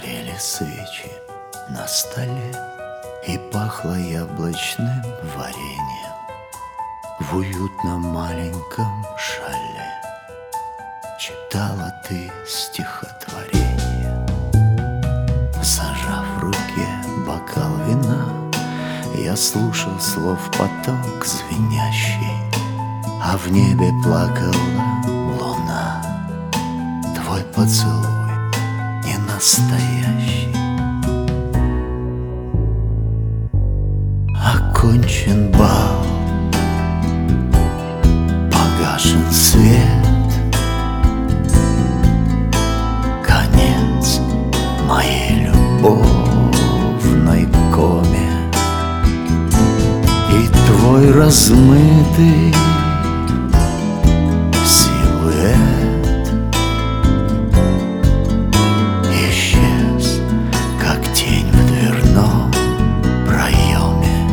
Горели свечи на столе, и пахло яблочным вареньем в уютном маленьком шале. Читала ты стихотворение, зажав в руке бокал вина. Я слушал слов поток звенящий, а в небе плакала луна. Твой поцелуй не настоящий. Окончен бал, погашен свет, конец моей любовной коме. И твой размытый силуэт исчез, как тень в дверном проеме.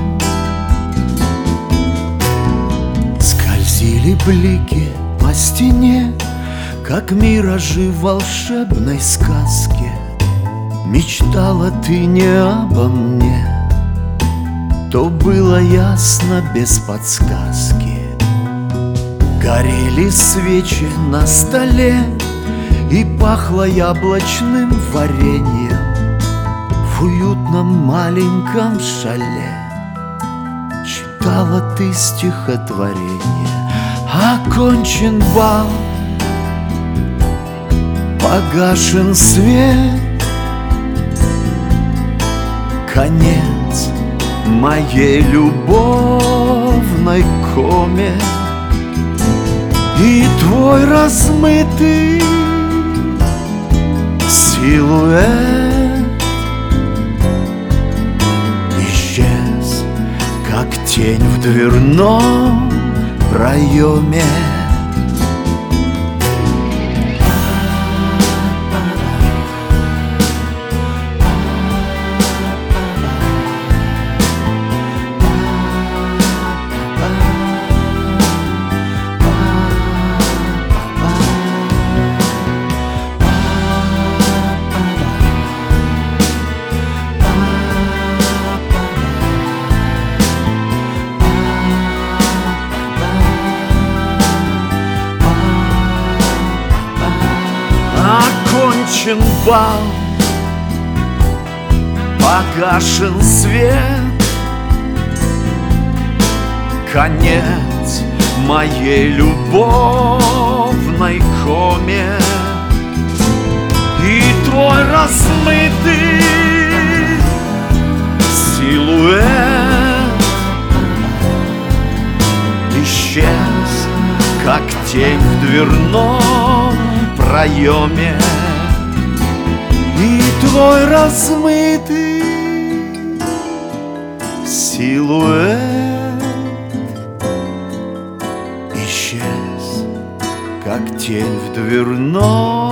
Скользили блики по стене, как миражи в волшебной сказке. Мечтала ты не обо мне, то было ясно без подсказки. Горели свечи на столе, и пахло яблочным вареньем в уютном маленьком шале. Читала ты стихотворение. Окончен бал, погашен свет, конец моей любовной коме. И твой размытый силуэт исчез, как тень в дверном проеме. Окончен бал, погашен свет, конец моей любовной коме. И твой размытый силуэт исчез, как тень в дверном проеме. И твой размытый силуэт исчез, как тень в дверном